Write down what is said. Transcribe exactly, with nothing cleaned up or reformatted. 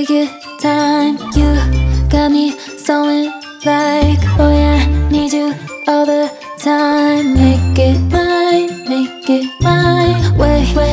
take your time. You got me sewing like, oh yeah, need you all the time. Make it mine, make it mine. Wait, wait.